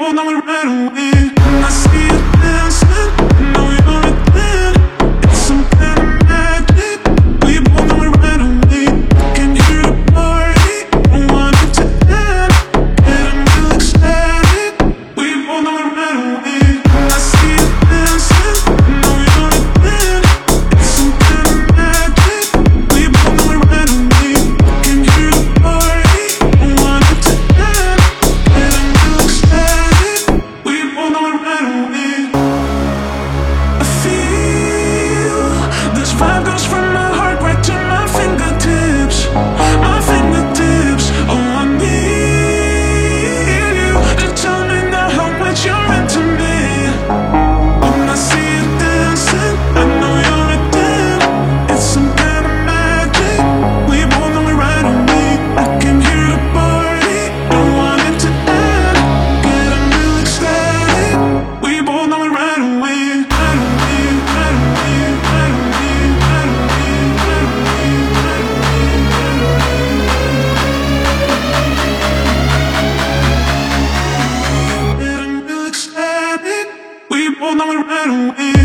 both know it right away. When I see you dancing, I know you're a ten. It's some kind of magic. We both know it right away. Can hear the party, I want it to end. Getting real ecstatic. We both know it right away. When I see you dancing, I know you're a ten. It's some kind of magic. We both know it right away. Can hear the party, I want it to end. Getting real ecstatic. We both know it right away. I feel this vibe goes from my heart right to my fingertips. My fingertips. Oh, I need you to tell me now how much you're into me. When I see you dancing, I know you're a ten. It's some kind of magic. We both know it right away. I can hear the party, don't want it to end. Getting real ecstatic. We both know it right away. Right away, right away, right away, right away, right away, right away. Getting real ecstatic. We both know it right away.